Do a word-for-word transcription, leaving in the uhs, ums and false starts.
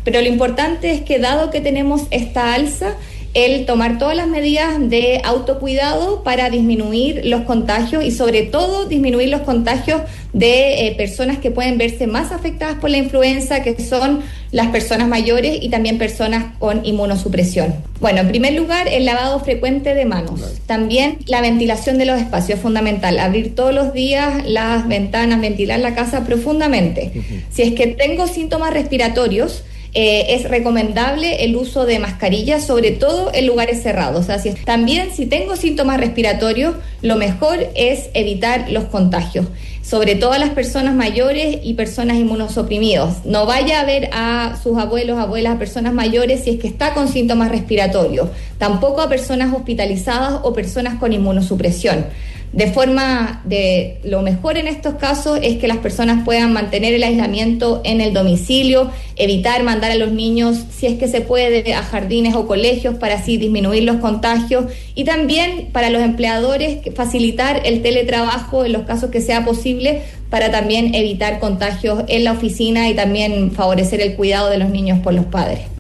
Pero lo importante es que dado que tenemos esta alza, el tomar todas las medidas de autocuidado para disminuir los contagios y sobre todo disminuir los contagios de eh, personas que pueden verse más afectadas por la influenza, que son las personas mayores y también personas con inmunosupresión. Bueno, en primer lugar, el lavado frecuente de manos. También la ventilación de los espacios es fundamental. Abrir todos los días las ventanas, ventilar la casa profundamente. Uh-huh. Si es que tengo síntomas respiratorios, Eh, es recomendable el uso de mascarillas, sobre todo en lugares cerrados. O sea, si, también si tengo síntomas respiratorios, lo mejor es evitar los contagios, sobre todo a las personas mayores y personas inmunosuprimidos. No vaya a ver a sus abuelos, abuelas, personas mayores si es que está con síntomas respiratorios, tampoco a personas hospitalizadas o personas con inmunosupresión. De forma de lo mejor en estos casos es que las personas puedan mantener el aislamiento en el domicilio, evitar mandar a los niños, si es que se puede, a jardines o colegios para así disminuir los contagios, y también para los empleadores facilitar el teletrabajo en los casos que sea posible para también evitar contagios en la oficina y también favorecer el cuidado de los niños por los padres.